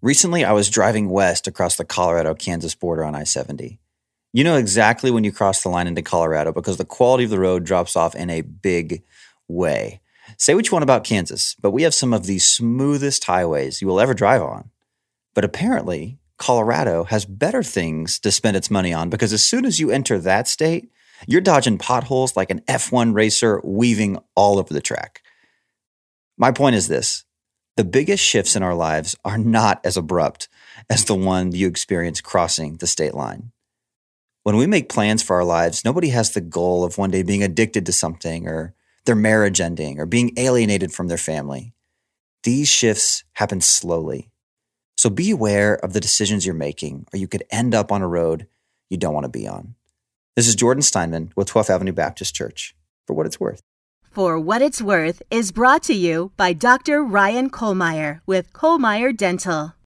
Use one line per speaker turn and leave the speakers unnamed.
Recently, I was driving west across the Colorado-Kansas border on I-70. You know exactly when you cross the line into Colorado because the quality of the road drops off in a big way. Say what you want about Kansas, but we have some of the smoothest highways you will ever drive on. But apparently, Colorado has better things to spend its money on because as soon as you enter that state, you're dodging potholes like an F1 racer weaving all over the track. My point is this. The biggest shifts in our lives are not as abrupt as the one you experience crossing the state line. When we make plans for our lives, nobody has the goal of one day being addicted to something or their marriage ending or being alienated from their family. These shifts happen slowly. So be aware of the decisions you're making or you could end up on a road you don't want to be on. This is Jordan Steinman with 12th Avenue Baptist Church, For What It's Worth.
For What It's Worth is brought to you by Dr. Ryan Kohlmeyer with Kohlmeyer Dental.